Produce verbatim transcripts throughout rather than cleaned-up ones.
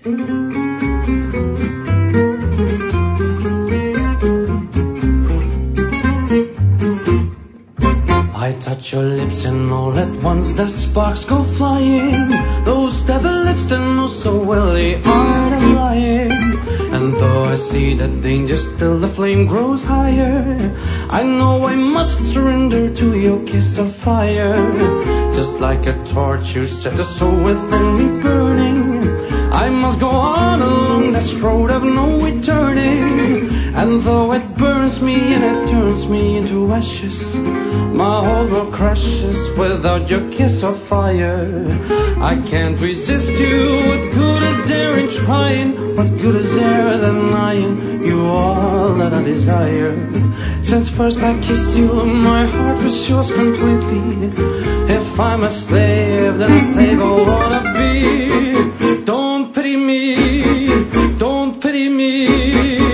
I touch your lips and all at once the sparks go flying. Those devil lips that know so well the art of lying. And though I see the danger, still the flame grows higher. I know I must surrender to your kiss of fire. Just like a torch you set the soul within me burning. I must go on along this road of no returning. And though it burns me and it turns me into ashes, my whole world crashes without your kiss of fire. I can't resist you. What good is there in trying? What good is there than lying? You are all that I desire. Since first I kissed you, my heart was yours completely. If I'm a slave, then a slave I wanna be. Don't pity me, don't pity me.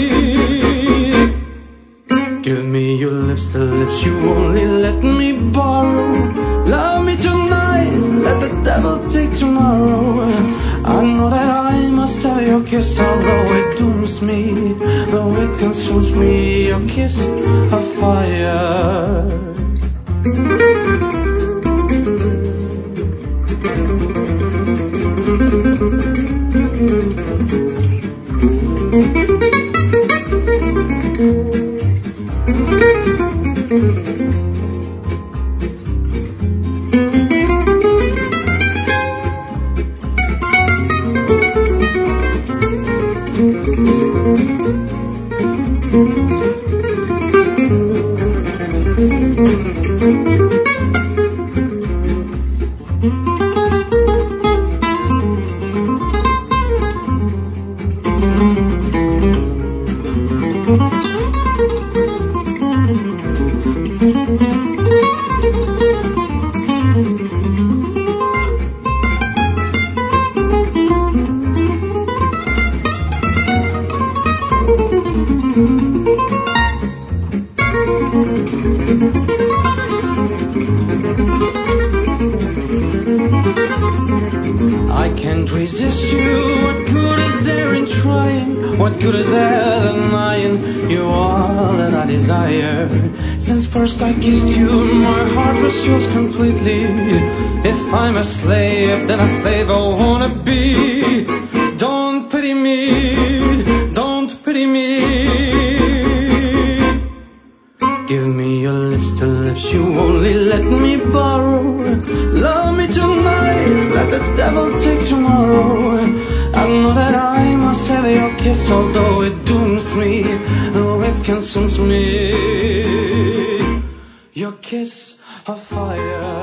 Give me your lips, the lips you only let me borrow. Love me tonight, let the devil take tomorrow. I know that I must have your kiss, although it dooms me, though it consumes me, your kiss of fire. I can't resist you. What good is there in trying? What good is there than lying? You are all that I desire. Since first I kissed you, my heart was yours completely. If I'm a slave, then a slave I wanna be. Don't pity me, don't pity me. Give me your lips, the lips you only let me borrow. Love me tonight, let the devil take tomorrow. I know that I must have your kiss, although it dooms me, though it consumes me, your kiss of fire.